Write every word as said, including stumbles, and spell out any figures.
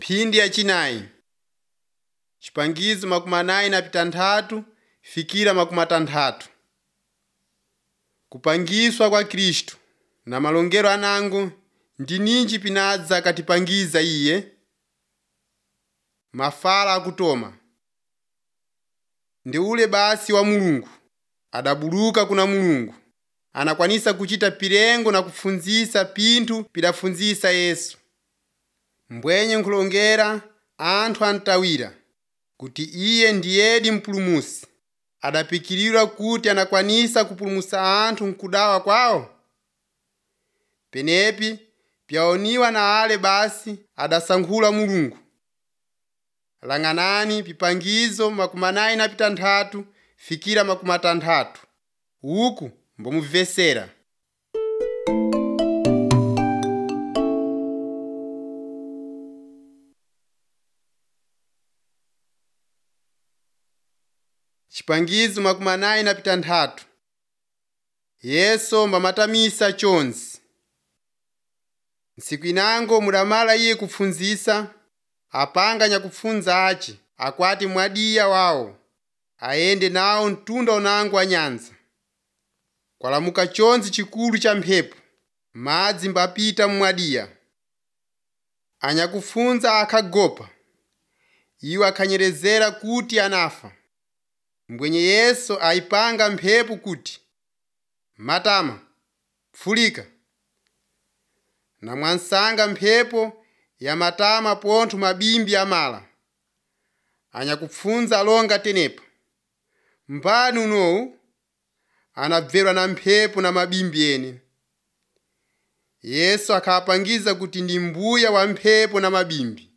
Phindi yachinayi. Chipangizo makumi anayi na pitanthatu fikira makumi atanthatu. Kupangiswa kwa Khristu na malongero anango ndi ninji pinadza katipangiza iye. Mafala akutoma. Ndi ule basi wa Mulungu adabuluka kuna Mulungu, anakwanisa kuchita pirengo na kufunzisa pinthu pidafunzisa Yesu. Mbwenye nkhulongera anthu antawira kuti iye ndiyedi mpulumusi, adapikilira kuti anakwanisa kupulumusa anthu mkudawa kwawo. Penepi pyaoniwa na ale basi adasankhula Mulungu. Lang'anani pipangizo makumi anayi na pitanthatu fikira makumi atanthatu. Uku mbomuvesera. Chipangizo makumi anayi na pitanthatu. Yesu mbamatamisa chonzi. Nsiku inango mudamala iye kufunzisa, apanga nyakufunza achi akwati mwadiya wawo, ayende nawo mtunda unango wa nyanza. Kwalamuka chonzi chikulu cha mphepo, madzi mbapita mwadiya. Anyakufunza akhagopa, iwo akhanyerezera kuti anafa. Mbwenye Yesu aipanga mphepo kuti, matama, pfulika. Na mwansanga mphepo ya matama pontho mabimbi amala. Anyakufunza alonga tenepa. Mbani unowu anabverwa na mphepo na mabimbi ene. Yesu akhapangiza kuti ndi mbuya wa mphepo na mabimbi.